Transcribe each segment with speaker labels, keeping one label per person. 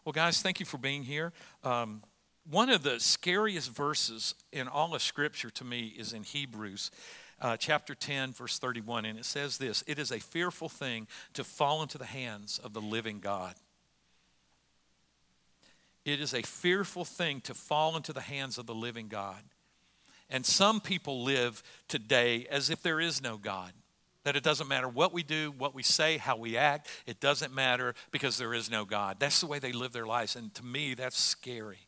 Speaker 1: Well, guys, thank you for being here. One of the scariest verses in all of Scripture to me is in Hebrews chapter 10, verse 31. And it says this: "It is a fearful thing to fall into the hands of the living God." It is a fearful thing to fall into the hands of the living God. And some people live today as if there is no God. That it doesn't matter what we do, what we say, how we act. It doesn't matter because there is no God. That's the way they live their lives. And to me, that's scary.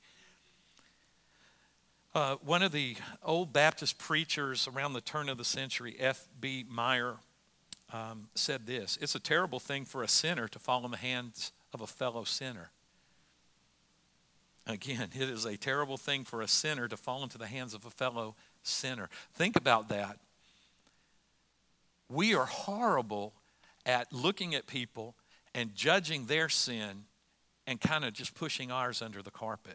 Speaker 1: One of the old Baptist preachers around the turn of the century, F.B. Meyer, said this: "It's a terrible thing for a sinner to fall in the hands of a fellow sinner." Again, it is a terrible thing for a sinner to fall into the hands of a fellow sinner. Think about that. We are horrible at looking at people and judging their sin and kind of just pushing ours under the carpet.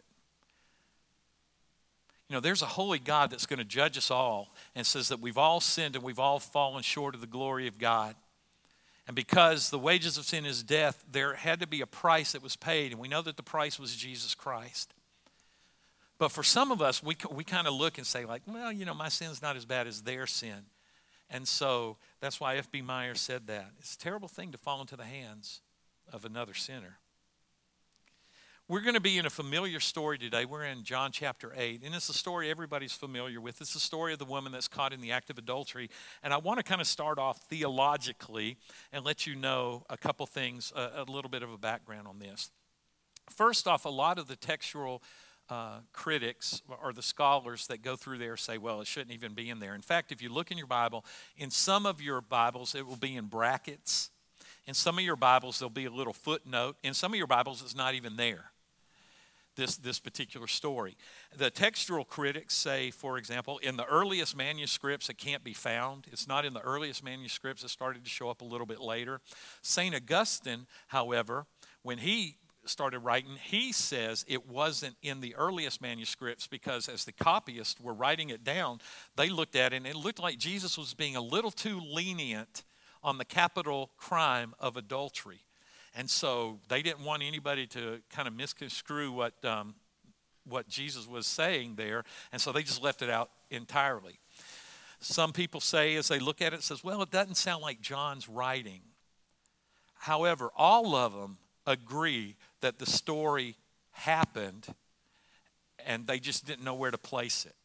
Speaker 1: You know, there's a holy God that's going to judge us all and says that we've all sinned and we've all fallen short of the glory of God. And because the wages of sin is death, there had to be a price that was paid, and we know that the price was Jesus Christ. But for some of us, we kind of look and say like, well, you know, my sin's not as bad as their sin. And so that's why F.B. Meyer said that. It's a terrible thing to fall into the hands of another sinner. We're going to be in a familiar story today. We're in John chapter 8, and it's a story everybody's familiar with. It's the story of the woman that's caught in the act of adultery. And I want to kind of start off theologically and let you know a couple things, a little bit of a background on this. First off, a lot of the textual critics or the scholars that go through there say, well, it shouldn't even be in there. In fact, if you look in your Bible, in some of your Bibles, it will be in brackets. In some of your Bibles, there'll be a little footnote. In some of your Bibles, it's not even there, this particular story. The textual critics say, for example, in the earliest manuscripts, it can't be found. It's not in the earliest manuscripts. It started to show up a little bit later. St. Augustine, however, when he started writing, he says it wasn't in the earliest manuscripts because as the copyists were writing it down, they looked at it and it looked like Jesus was being a little too lenient on the capital crime of adultery. And so they didn't want anybody to kind of misconstrue what Jesus was saying there, and so they just left it out entirely. Some people say, as they look at it, says, well, it doesn't sound like John's writing. However, all of them agree that the story happened and they just didn't know where to place it.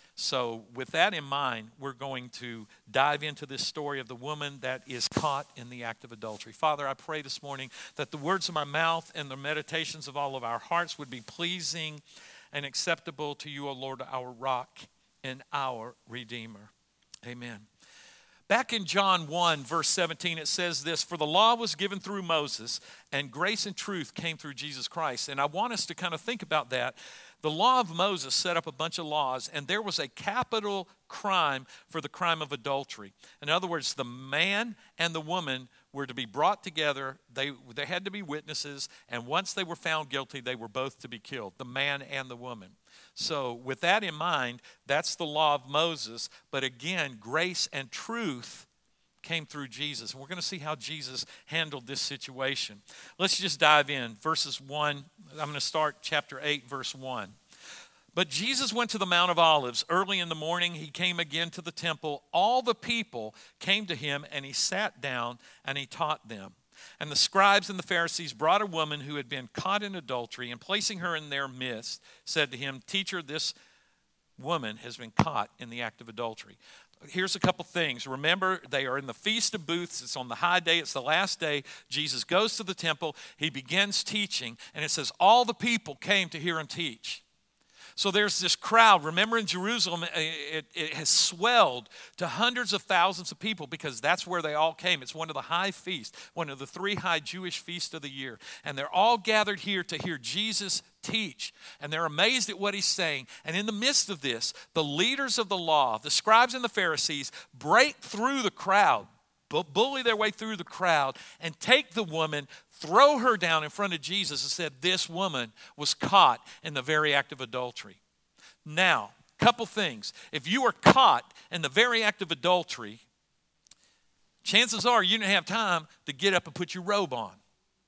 Speaker 1: So with that in mind, we're going to dive into this story of the woman that is caught in the act of adultery. Father, I pray this morning that the words of my mouth and the meditations of all of our hearts would be pleasing and acceptable to you, O Lord, our rock and our Redeemer. Amen. Back in John 1, verse 17, it says this: "For the law was given through Moses, and grace and truth came through Jesus Christ." And I want us to kind of think about that. The law of Moses set up a bunch of laws, and there was a capital crime for the crime of adultery. In other words, the man and the woman were to be brought together. They had to be witnesses, and once they were found guilty, they were both to be killed, the man and the woman. So with that in mind, that's the law of Moses. But again, grace and truth came through Jesus. And we're going to see how Jesus handled this situation. Let's just dive in. Verses 1, I'm going to start chapter 8, verse 1. "But Jesus went to the Mount of Olives. Early in the morning, he came again to the temple. All the people came to him, and he sat down and he taught them. And the scribes and the Pharisees brought a woman who had been caught in adultery, and placing her in their midst, said to him, 'Teacher, this woman has been caught in the act of adultery.'" Here's a couple things. Remember, they are in the Feast of Booths. It's on the high day. It's the last day. Jesus goes to the temple. He begins teaching, and it says all the people came to hear him teach. So there's this crowd. Remember, in Jerusalem, it has swelled to hundreds of thousands of people because that's where they all came. It's one of the high feasts, one of the 3 high Jewish feasts of the year. And they're all gathered here to hear Jesus teach. And they're amazed at what he's saying. And in the midst of this, the leaders of the law, the scribes and the Pharisees, break through the crowd, bully their way through the crowd, and take the woman, throw her down in front of Jesus, and said this woman was caught in the very act of adultery. Now, couple things. If you are caught in the very act of adultery, chances are you didn't have time to get up and put your robe on.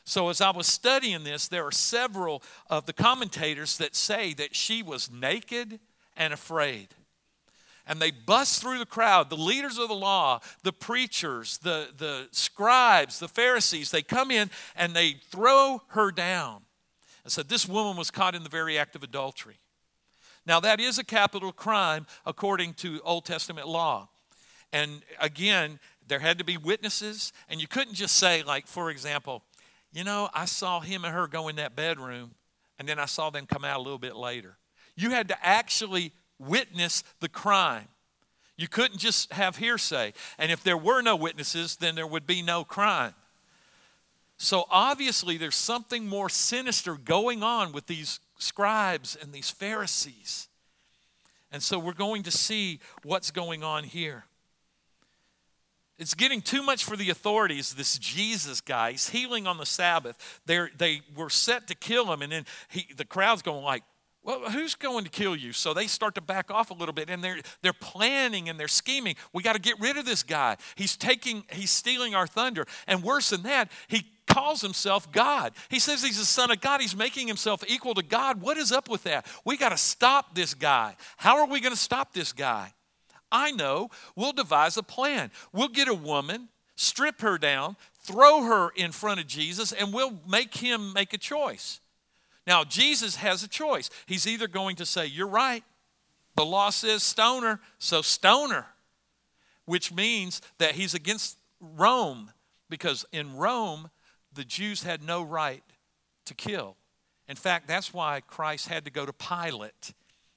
Speaker 1: So as I was studying this, there are several of the commentators that say that she was naked and afraid. And they bust through the crowd, the leaders of the law, the preachers, the scribes, the Pharisees. They come in and they throw her down. And said this woman was caught in the very act of adultery. Now that is a capital crime according to Old Testament law. And again, there had to be witnesses. And you couldn't just say, like, for example, I saw him and her go in that bedroom, and then I saw them come out a little bit later. You had to actually witness the crime. You couldn't just have hearsay. And if there were no witnesses, then there would be no crime. So obviously there's something more sinister going on with these scribes and these Pharisees. And so we're going to see what's going on here. It's getting too much for the authorities, this Jesus guy. He's healing on the Sabbath. They were set to kill him, and then the crowd's going like, well, who's going to kill you? So they start to back off a little bit, and they're planning and they're scheming. We got to get rid of this guy. He's stealing our thunder. And worse than that, he calls himself God. He says he's the Son of God. He's making himself equal to God. What is up with that? We got to stop this guy. How are we going to stop this guy? I know. We'll devise a plan. We'll get a woman, strip her down, throw her in front of Jesus, and we'll make him make a choice. Now, Jesus has a choice. He's either going to say, you're right. The law says stone her, so stone her. Which means that he's against Rome, because in Rome, the Jews had no right to kill. In fact, that's why Christ had to go to Pilate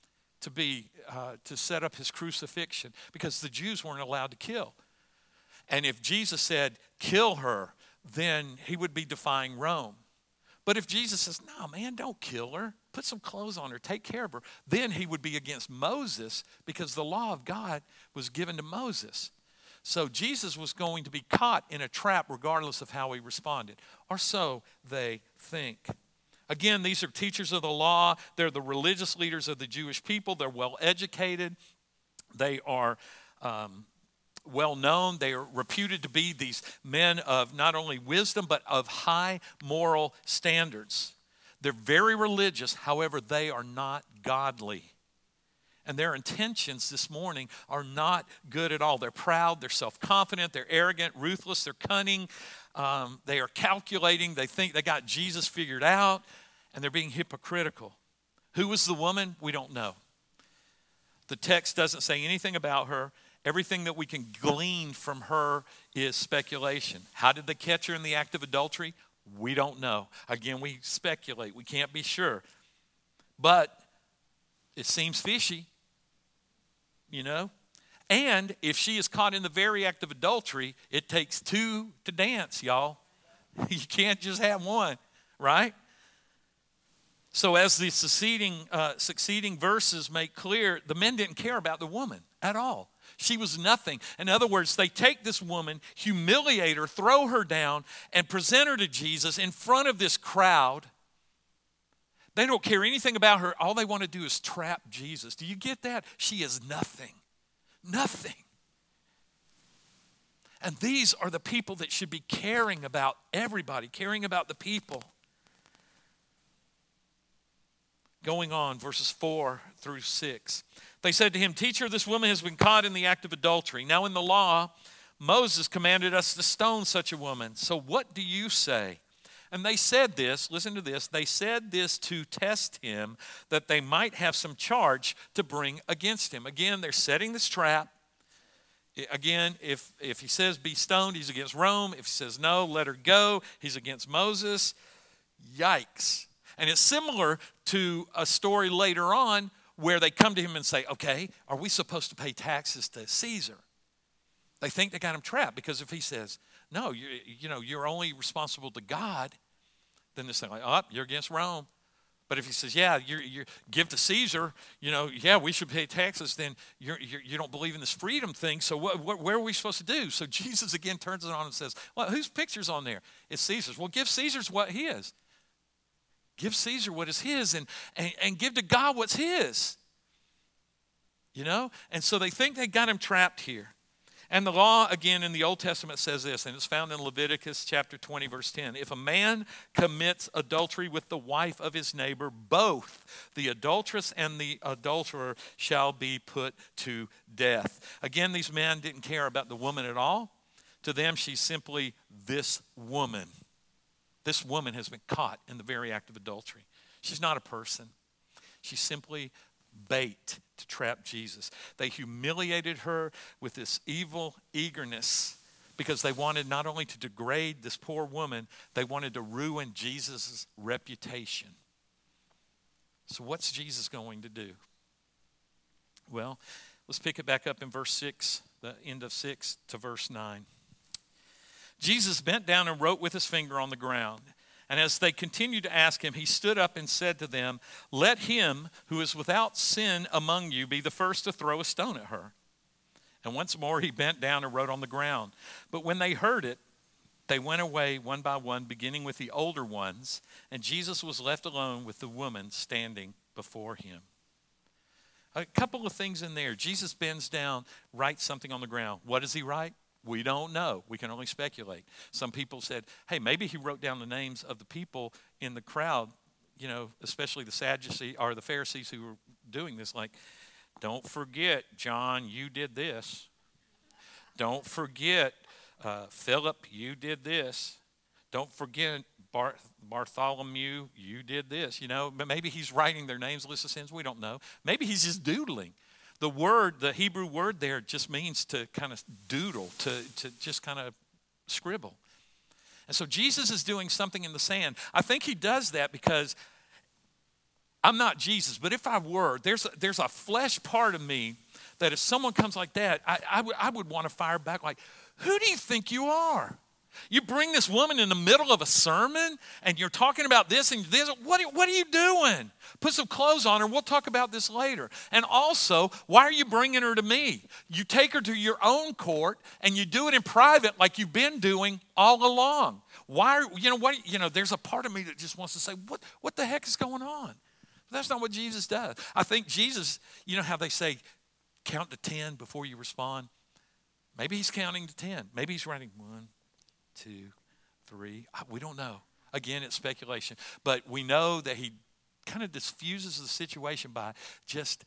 Speaker 1: to set up his crucifixion, because the Jews weren't allowed to kill. And if Jesus said, kill her, then he would be defying Rome. But if Jesus says, no, man, don't kill her. Put some clothes on her. Take care of her. Then he would be against Moses, because the law of God was given to Moses. So Jesus was going to be caught in a trap regardless of how he responded. Or so they think. Again, these are teachers of the law. They're the religious leaders of the Jewish people. They're well educated. They are well known. They are reputed to be these men of not only wisdom, but of high moral standards. They're very religious. However, they are not godly. And their intentions this morning are not good at all. They're proud, they're self-confident, they're arrogant, ruthless, they're cunning. They are calculating. They think they got Jesus figured out, and they're being hypocritical. Who was the woman? We don't know. The text doesn't say anything about her. Everything that we can glean from her is speculation. How did they catch her in the act of adultery? We don't know. Again, we speculate. We can't be sure. But it seems fishy, And if she is caught in the very act of adultery, it takes two to dance, y'all. You can't just have one, right? So as the succeeding verses make clear, the men didn't care about the woman at all. She was nothing. In other words, they take this woman, humiliate her, throw her down, and present her to Jesus in front of this crowd. They don't care anything about her. All they want to do is trap Jesus. Do you get that? She is nothing. Nothing. And these are the people that should be caring about everybody, caring about the people. Going on, verses 4 through 6. They said to him, Teacher, this woman has been caught in the act of adultery. Now in the law, Moses commanded us to stone such a woman. So what do you say? And they said this, listen to this, they said this to test him, that they might have some charge to bring against him. Again, they're setting this trap. Again, if he says be stoned, he's against Rome. If he says no, let her go, he's against Moses. Yikes. And it's similar to a story later on where they come to him and say, okay, are we supposed to pay taxes to Caesar? They think they got him trapped, because if he says, no, you're only responsible to God, then they say, oh, you're against Rome. But if he says, yeah, you give to Caesar, yeah, we should pay taxes, then you don't believe in this freedom thing, so where are we supposed to do? So Jesus again turns it on and says, well, whose picture's on there? It's Caesar's. Well, give Caesar's what his. Give Caesar what is his, and give to God what's his. And so they think they got him trapped here. And the law, again, in the Old Testament says this, and it's found in Leviticus chapter 20, verse 10. If a man commits adultery with the wife of his neighbor, both the adulteress and the adulterer shall be put to death. Again, these men didn't care about the woman at all. To them, she's simply this woman. This woman has been caught in the very act of adultery. She's not a person. She's simply bait to trap Jesus. They humiliated her with this evil eagerness because they wanted not only to degrade this poor woman, they wanted to ruin Jesus' reputation. So what's Jesus going to do? Well, let's pick it back up in verse 6, the end of 6 to verse 9. Jesus bent down and wrote with his finger on the ground. And as they continued to ask him, he stood up and said to them, "Let him who is without sin among you be the first to throw a stone at her." And once more he bent down and wrote on the ground. But when they heard it, they went away one by one, beginning with the older ones, and Jesus was left alone with the woman standing before him. A couple of things in there. Jesus bends down, writes something on the ground. What does he write? We don't know. We can only speculate. Some people said, hey, maybe he wrote down the names of the people in the crowd, especially the Sadducees or the Pharisees who were doing this. Like, don't forget, John, you did this. Don't forget, Philip, you did this. Don't forget, Bartholomew, you did this. But maybe he's writing their names, list of sins. We don't know. Maybe he's just doodling. The Hebrew word there just means to kind of doodle, to just kind of scribble. And so Jesus is doing something in the sand. I think he does that because I'm not Jesus, but if I were, there's a flesh part of me that if someone comes like that, I would want to fire back like, who do you think you are? You bring this woman in the middle of a sermon and you're talking about this and this. What are you doing? Put some clothes on her. We'll talk about this later. And also, why are you bringing her to me? You take her to your own court and you do it in private like you've been doing all along. There's a part of me that just wants to say, what the heck is going on? But that's not what Jesus does. I think Jesus, how they say, count to 10 before you respond? Maybe he's counting to 10. Maybe he's writing 1, 2, 3. We don't know. Again, it's speculation. But we know that he kind of diffuses the situation by just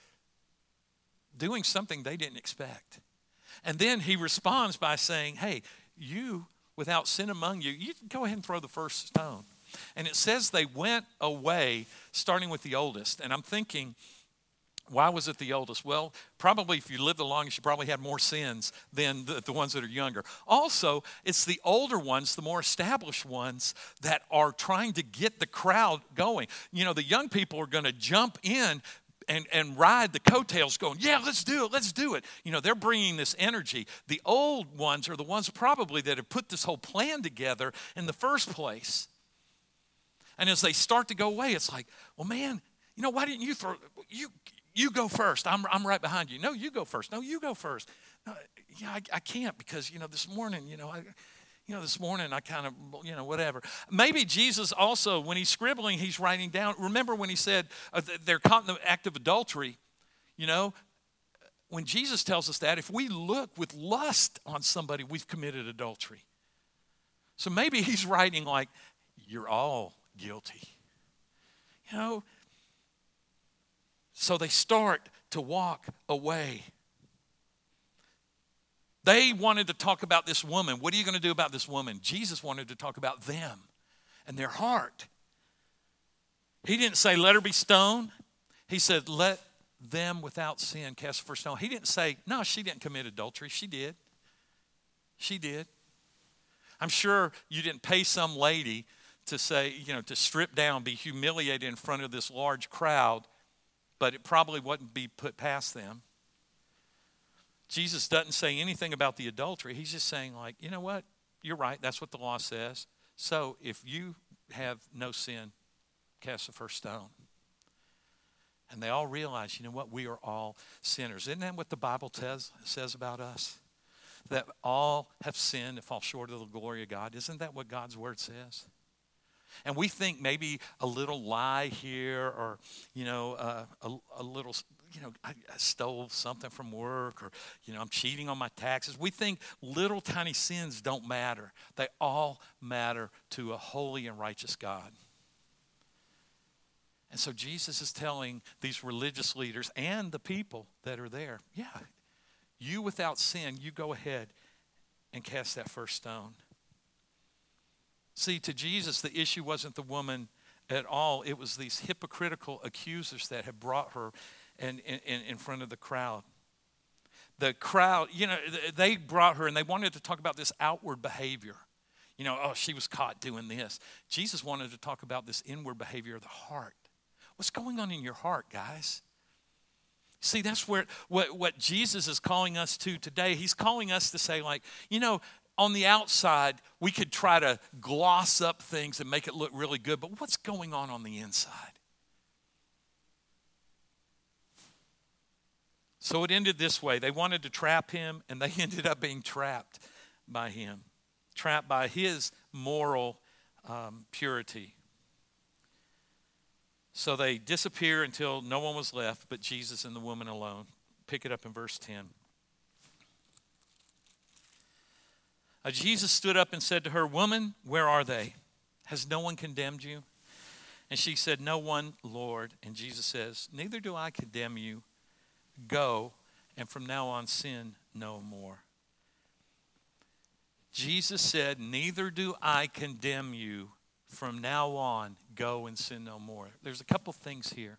Speaker 1: doing something they didn't expect. And then he responds by saying, hey, you without sin among you, you go ahead and throw the first stone. And it says they went away, starting with the oldest. And I'm thinking, why was it the oldest? Well, probably if you lived the longest, you probably had more sins than the ones that are younger. Also, it's the older ones, the more established ones, that are trying to get the crowd going. The young people are going to jump in and ride the coattails going, yeah, let's do it. They're bringing this energy. The old ones are the ones probably that have put this whole plan together in the first place. And as they start to go away, it's like, well, man, why didn't you throw, you go first. I'm right behind you. No, you go first. No, you go first. No, I can't because, this morning, this morning I kind of, whatever. Maybe Jesus also, when he's scribbling, he's writing down. Remember when he said they're caught in the act of adultery, when Jesus tells us that, if we look with lust on somebody, we've committed adultery. So maybe he's writing like, you're all guilty. So they start to walk away. They wanted to talk about this woman. What are you going to do about this woman? Jesus wanted to talk about them and their heart. He didn't say, let her be stoned. He said, let them without sin cast the first stone. He didn't say, no, she didn't commit adultery. She did. She did. I'm sure you didn't pay some lady to say, to strip down, be humiliated in front of this large crowd, but it probably wouldn't be put past them. Jesus doesn't say anything about the adultery. He's just saying like, you know what? You're right. That's what the law says. So if you have no sin, cast the first stone. And they all realize, you know what? We are all sinners. Isn't that what the Bible says about us? That all have sinned and fall short of the glory of God. Isn't that what God's word says? And we think maybe a little lie here or, a little, I stole something from work, or, I'm cheating on my taxes. We think little tiny sins don't matter. They all matter to a holy and righteous God. And so Jesus is telling these religious leaders and the people that are there, yeah, you without sin, you go ahead and cast that first stone. See, to Jesus, the issue wasn't the woman at all. It was these hypocritical accusers that had brought her in front of the crowd. The crowd, they brought her and they wanted to talk about this outward behavior. She was caught doing this. Jesus wanted to talk about this inward behavior of the heart. What's going on in your heart, guys? See, that's what Jesus is calling us to today. He's calling us to say, on the outside, we could try to gloss up things and make it look really good, but what's going on the inside? So it ended this way. They wanted to trap him, and they ended up being trapped by him, trapped by his moral purity. So they disappear until no one was left but Jesus and the woman alone. Pick it up in verse 10. Jesus stood up and said to her, "Woman, where are they? Has no one condemned you?" And she said, "No one, Lord." And Jesus says, "Neither do I condemn you. Go, and from now on sin no more." Jesus said, "Neither do I condemn you. From now on, go and sin no more." There's a couple things here.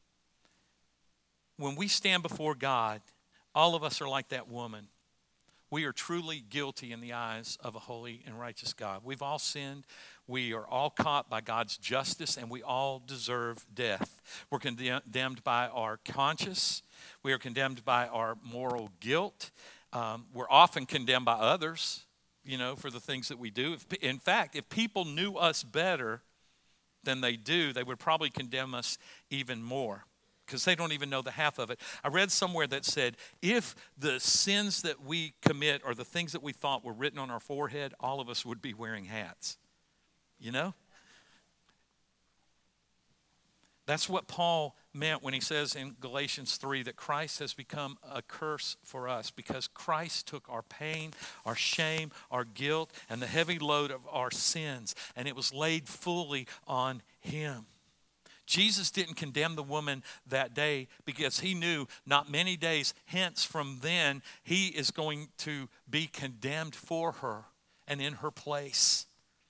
Speaker 1: When we stand before God, all of us are like that woman. We are truly guilty in the eyes of a holy and righteous God. We've all sinned. We are all caught by God's justice, and we all deserve death. We're condemned by our conscience. We are condemned by our moral guilt. We're often condemned by others, for the things that we do. In fact, if people knew us better than they do, they would probably condemn us even more, because they don't even know the half of it. I read somewhere that said, if the sins that we commit or the things that we thought were written on our forehead, all of us would be wearing hats. That's what Paul meant when he says in Galatians 3 that Christ has become a curse for us, because Christ took our pain, our shame, our guilt, and the heavy load of our sins, and it was laid fully on him. Jesus didn't condemn the woman that day because he knew not many days hence from then he is going to be condemned for her and in her place.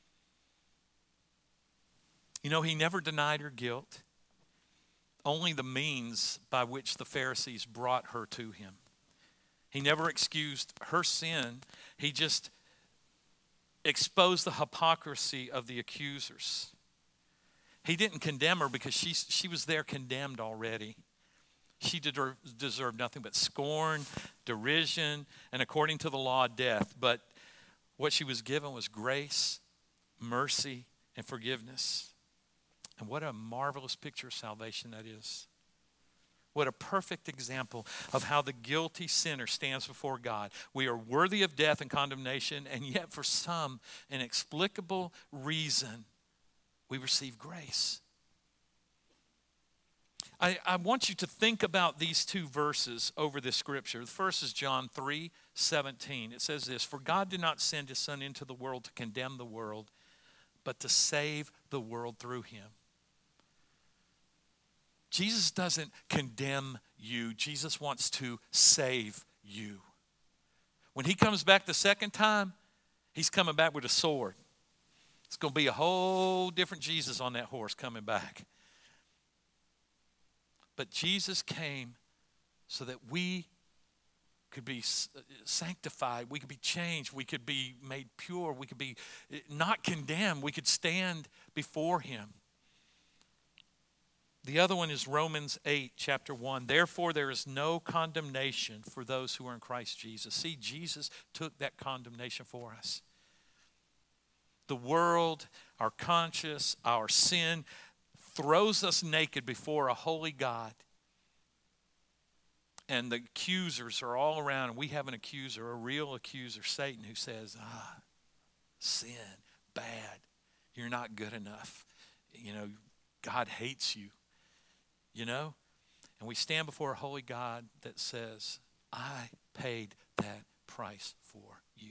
Speaker 1: He never denied her guilt, only the means by which the Pharisees brought her to him. He never excused her sin. He just exposed the hypocrisy of the accusers. He didn't condemn her because she was there condemned already. She deserved nothing but scorn, derision, and according to the law, death. But what she was given was grace, mercy, and forgiveness. And what a marvelous picture of salvation that is. What a perfect example of how the guilty sinner stands before God. We are worthy of death and condemnation, and yet for some inexplicable reason, we receive grace. I want you to think about these two verses over this scripture. The first is John 3:17. It says this, "For God did not send his Son into the world to condemn the world, but to save the world through him." Jesus doesn't condemn you. Jesus wants to save you. When he comes back the second time, he's coming back with a sword. It's going to be a whole different Jesus on that horse coming back. But Jesus came so that we could be sanctified, we could be changed, we could be made pure, we could be not condemned, we could stand before him. The other one is Romans 8, chapter 1. "Therefore there is no condemnation for those who are in Christ Jesus." See, Jesus took that condemnation for us. The world, our conscience, our sin throws us naked before a holy God. And the accusers are all around. And we have an accuser, a real accuser, Satan, who says, sin, bad. You're not good enough. God hates you. And we stand before a holy God that says, I paid that price for you.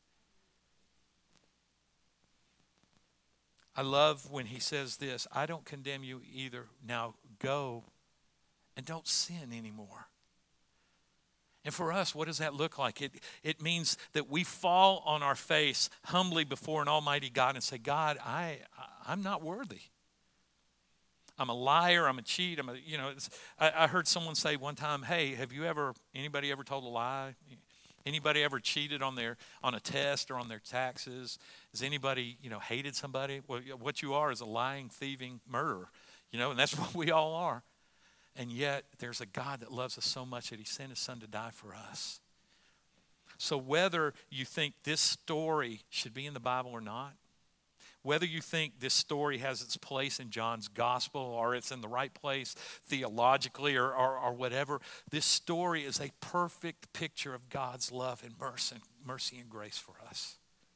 Speaker 1: I love when he says this, I don't condemn you either. Now go and don't sin anymore. And for us, what does that look like? It means that we fall on our face humbly before an almighty God and say, God, I'm not worthy. I'm a liar. I'm a cheat. I heard someone say one time, hey, anybody ever told a lie? Anybody ever cheated on a test or on their taxes? Has anybody, hated somebody? Well, what you are is a lying, thieving murderer, and that's what we all are. And yet there's a God that loves us so much that he sent his son to die for us. So whether you think this story should be in the Bible or not, whether you think this story has its place in John's gospel or it's in the right place theologically or whatever, this story is a perfect picture of God's love and mercy and grace for us.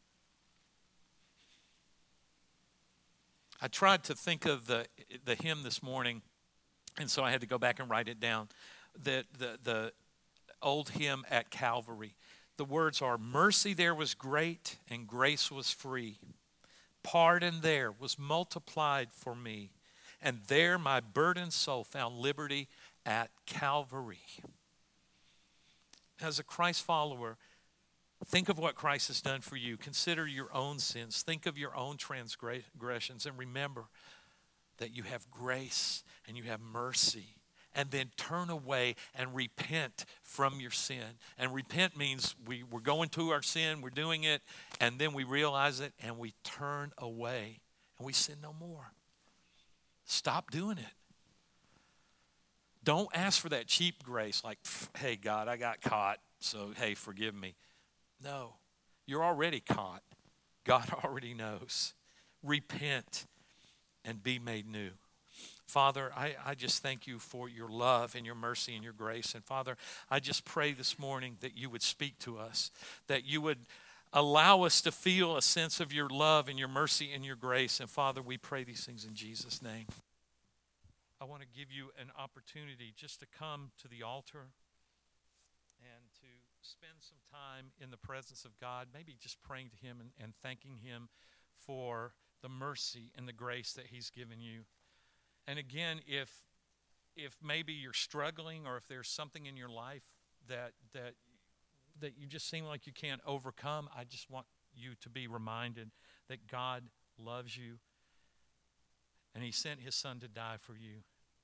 Speaker 1: I tried to think of the hymn this morning, and so I had to go back and write it down. The old hymn at Calvary. The words are, mercy there was great and grace was free. Pardon there was multiplied for me, and there my burdened soul found liberty at Calvary. As a Christ follower, think of what Christ has done for you. Consider your own sins. Think of your own transgressions, and remember that you have grace and you have mercy. And then turn away and repent from your sin. And repent means we're going to our sin, we're doing it, and then we realize it and we turn away and we sin no more. Stop doing it. Don't ask for that cheap grace like, hey, God, I got caught, so hey, forgive me. No, you're already caught. God already knows. Repent and be made new. Father, I just thank you for your love and your mercy and your grace. And Father, I just pray this morning that you would speak to us, that you would allow us to feel a sense of your love and your mercy and your grace. And Father, we pray these things in Jesus' name. I want to give you an opportunity just to come to the altar and to spend some time in the presence of God, maybe just praying to him and thanking him for the mercy and the grace that he's given you. And again, if maybe you're struggling or if there's something in your life that you just seem like you can't overcome, I just want you to be reminded that God loves you and he sent his son to die for you.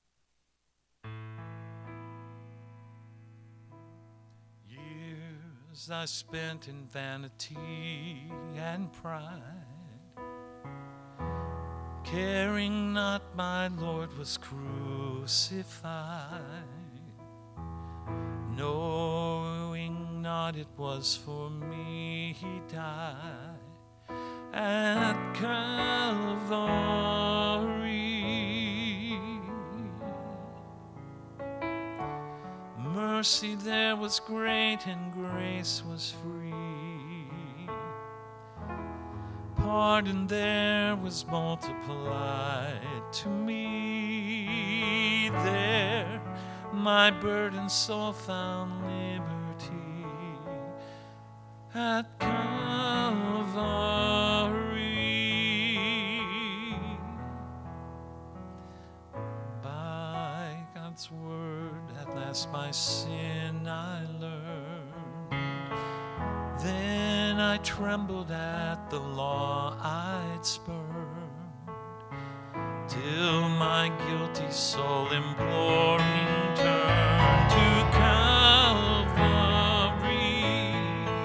Speaker 1: Years I spent in vanity and pride, caring not my Lord was crucified, knowing not it was for me he died at Calvary. Mercy there was great and grace was free. Pardon there was multiplied to me. There my burdened soul found liberty at Calvary. By God's word at last my sin I learned. Then I trembled at the law I'd spurned, till my guilty soul imploring turned to Calvary.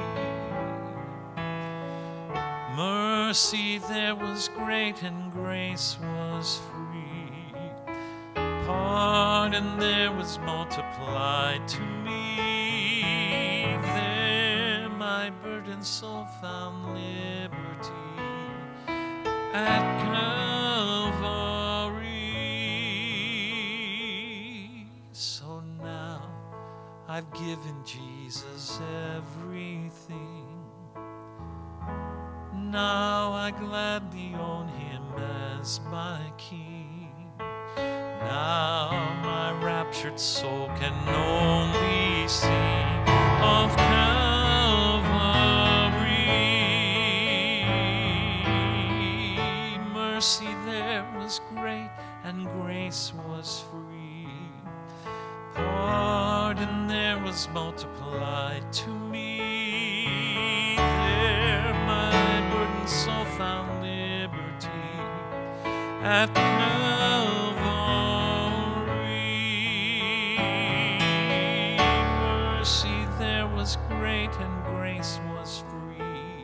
Speaker 1: Mercy there was great and grace was free. Pardon there was multiplied to me. My burdened soul found liberty at Calvary. So now I've given Jesus everything. Now I gladly own him as my King. Now my rapture tortured soul can only see of Calvary. Mercy there was great and grace was free. Pardon there was multiplied to me. There my burdened soul found liberty at Calvary. Mercy there was great and grace was free.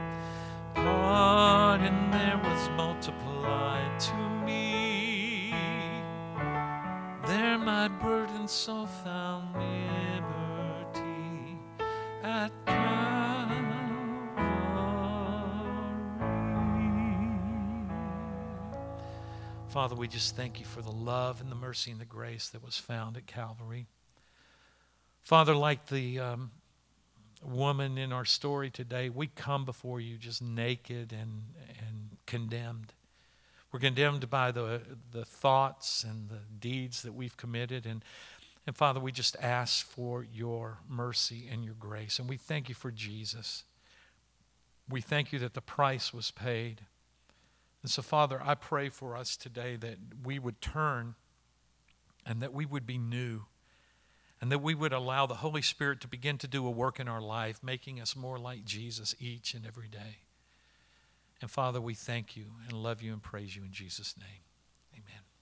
Speaker 1: Pardon there was multiplied to me. There my burdened soul found liberty at Calvary. Father, we just thank you for the love and the mercy and the grace that was found at Calvary. Father, like the woman in our story today, we come before you just naked and condemned. We're condemned by the thoughts and the deeds that we've committed. And Father, we just ask for your mercy and your grace. And we thank you for Jesus. We thank you that the price was paid. And so, Father, I pray for us today that we would turn and that we would be new and that we would allow the Holy Spirit to begin to do a work in our life, making us more like Jesus each and every day. And Father, we thank you and love you and praise you in Jesus' name. Amen.